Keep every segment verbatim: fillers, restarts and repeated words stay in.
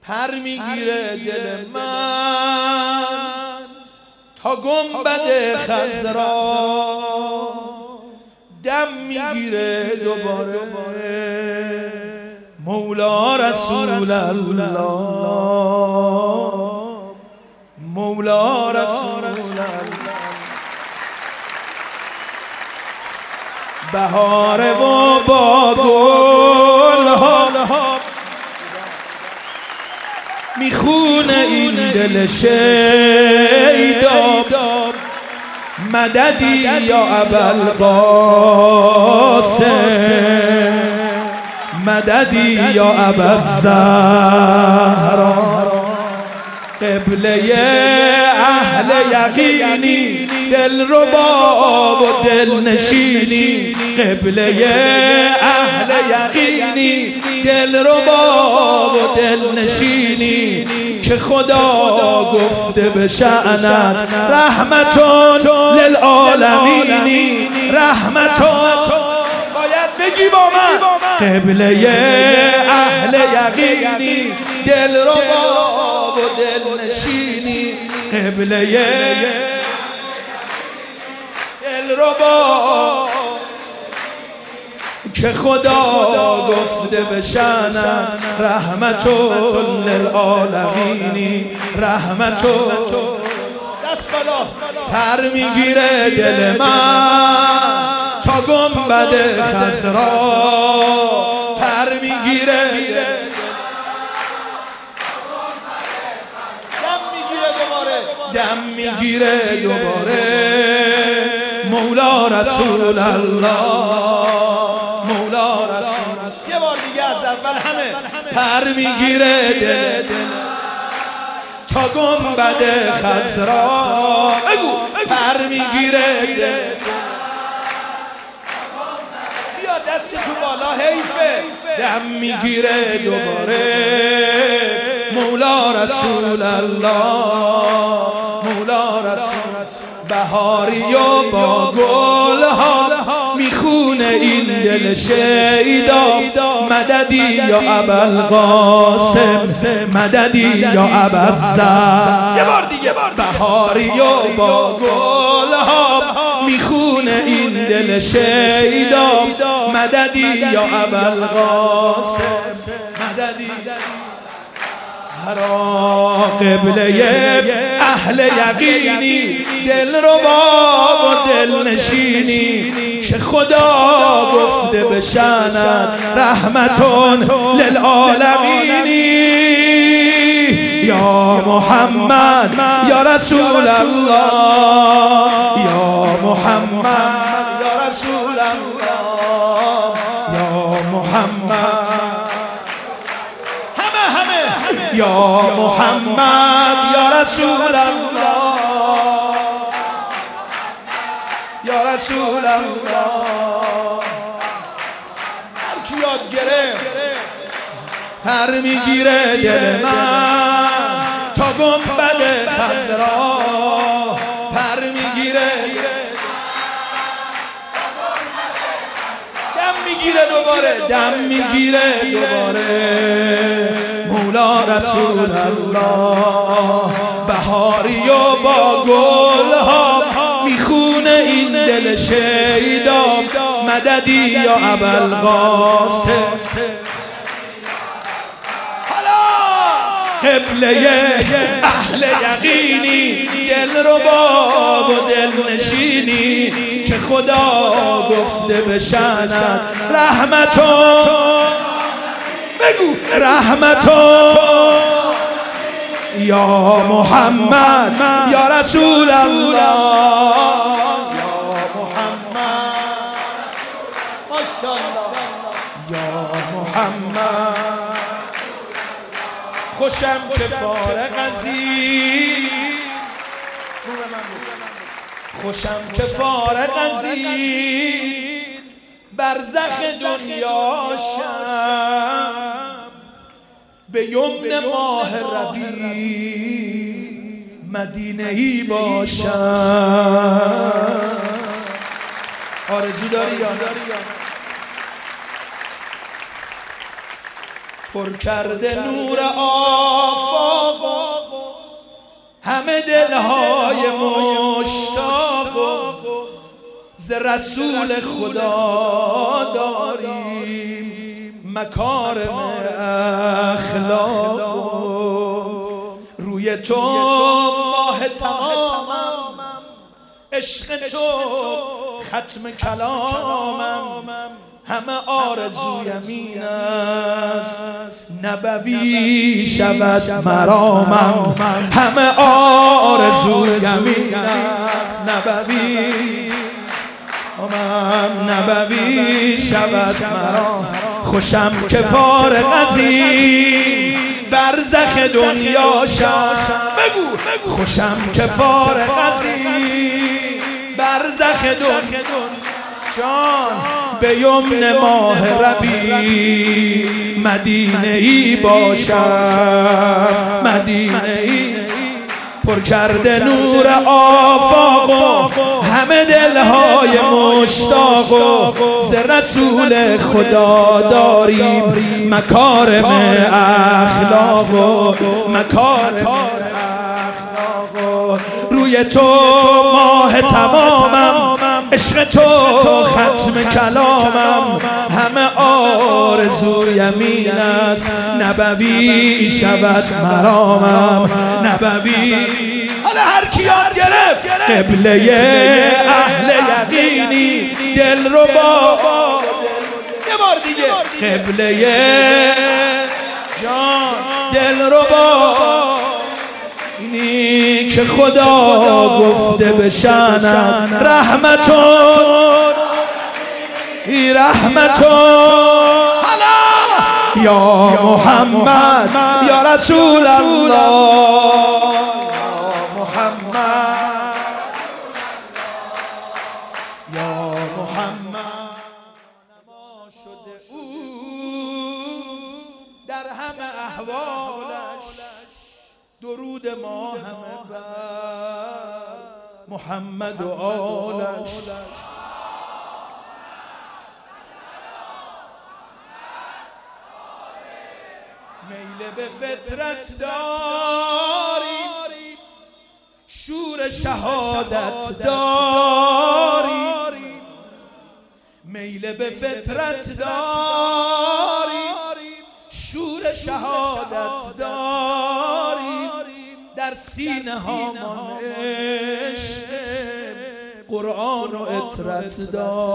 پر میگیره دل من تا گنبد خضرا، دم میگیره دوباره مولا رسول الله، مولا رسول الله. بهاره و با گل ها میخونه این دل شیدا، مددی یا ابوالقاسم، مددی یا ابوالزهرا. قبله اهل یقینی، دل ربا و دل نشینی، قبله اهل یقینی، دل ربا و دل نشینی، که خدا گفته به شأنت رحمتون للعالمینی، رحمتون. باید بگی با من قبله اهل یقینی، دل ربا و دل نشینی، قبله دل ربا، که خدا گفته به شأنت رحمتون للعالمینی، رحمتون. دست بالا. پر میگیره دل من تا گنبد خضرا، پر میگیره دم میگیره دوباره مولا رسول الله، مولا رسول الله. یه بار دیگه از اول همه. پر میگیره دل تا گنبد خضرا، بگو پر میگیره دل. بیا دستی تو بالا، حیفه. دم میگیره دوباره مولا رسول الله، مولا رسول. بهاری و با گل ها میخونه این دل شیدا، مددی یا ابوالقاسم، مددی یا ابوالزهرا. یه بار دیگه. بهاری و با گل ها میخونه این دل شیدا، مددی یا ابوالقاسم، مددی. قبله اهل یقینی، دل ربا و دل نشینی، که خدا گفته به شأنت رحمتون للعالمینی. یا محمد یا رسول الله، یا محمد یا رسول الله، یا محمد یا محمد یا رسول الله، یا رسول الله. هر کی یاد گرفت پر میگیره دل من تا گنبد خضرا، پر میگیره دم میگیره دوباره، دم میگیره دوباره مولا رسول الله. بهاری و با گل ها میخونه این دل شیدا، مددی یا ابوالقاسم. حالا قبله اهل یقینی، دل ربا و دل نشینی، که خدا گفته به شأنت رحمتون، بگو رحمتون. یا محمد یا رسول الله، یا محمد ماشاءالله، یا محمد. خوشم که فارغ از این، خوشم که فارغ از این برزخ دنیاشم، به یمن ماه ربیع مدینه ای باشم. آرزو داری یا پر کرده نور آ همه دلهای مشتاق ز رسول خدا داریم، مکارم اخلاق روی تو ماه تمامم، عشق تو ختم کلامم، همه آرزویم این است نبوی شود مرامم، همه آرزویم این است نبوی نبوی شود مرام. خوشم که فارغ از این برزخ دنیا شد، بگو خوشم که فارغ از این برزخ دنیا جان به یمن ماه ربیع مدینه ای باشد، مدینه ای پر کرده نور آفاق و همه دلهای مشتاق و ز رسول خدا داریم، مکارم اخلاق و مکارم اخلاق روی تو ماه تمامم، عشق تو ختم کلامم، همه آرزویم این است نبوی شود مرامم، نبوی. حالا هر کی یاد گرفت قبله اهل یقینی دل رو با یه بار دیگه قبله جان دل رو با اینی که خدا گفته بشنم رحمتون ای رحمتون یا محمد یا رسول الله، یا محمد یا محمد. نما شده او در همه احوالش، درود ما همه بر محمد و آلش. میل به فطرت داریم، شور شهادت داریم، میل به فطرت داریم، شور شهادت داریم، در سینه هامان عشق قرآن و اطرت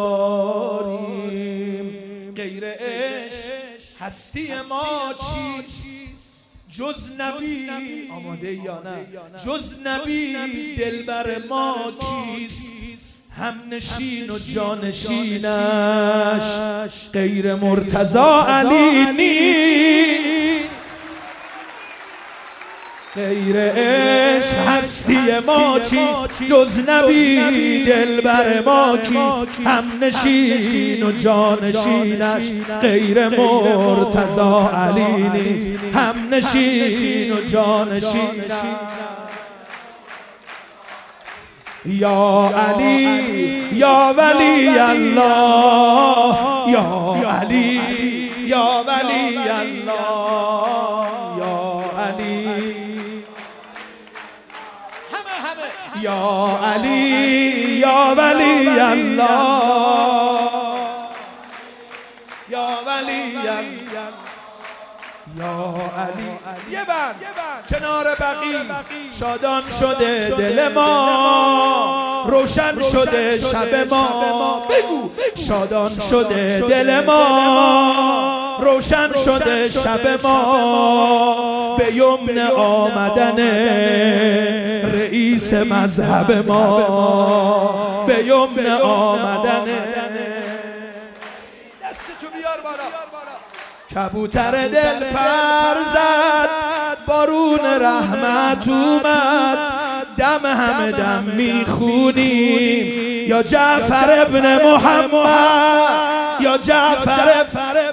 داریم. غیر عشق هستی ما چیست جز نبی؟ آماده یا نه؟ جز نبی دلبر ما کیست؟ هم نشین و جانشینش غیر مرتضی علی نیست. غیر عشق هستی ما چیست جز نبی دلبر ما کیست؟ هم نشین و جانشینش غیر مرتضی علی نیست. هم نشین و جانشینش یا علی یا ولی الله، یا علی یا ولی الله، یا علی یا علی یا ولی الله، یا ولی الله، یا علی. یه بند کنار بقی شادان شده دل ما، روشن شده شب ما، بگو شادان شده دل ما، روشن شده شب ما، به یمن آمدن رئیس مذهب ما، به یمن آمدن. دستتو بیار بالا. کبوتر دل پر زد، بارون رحمت اومد، دم همه دم میخونیم یا جعفر ابن محمد، یا جعفر ابن.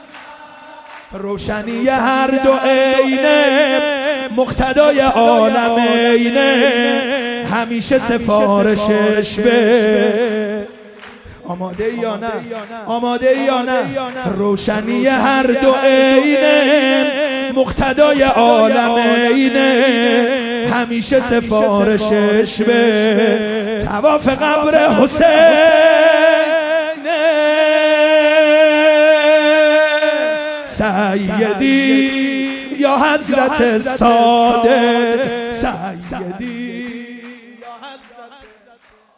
روشنی هر دو عینه، مقتدای عالم عینه، همیشه سفارشش به. آماده یا نه؟ آماده یا نه؟ روشنی هر دو عینه، مقتدای عالم عینه، همیشه سفارشش به تواف قبر حسین سیدی یا حضرت صادق سیدی یا حضرت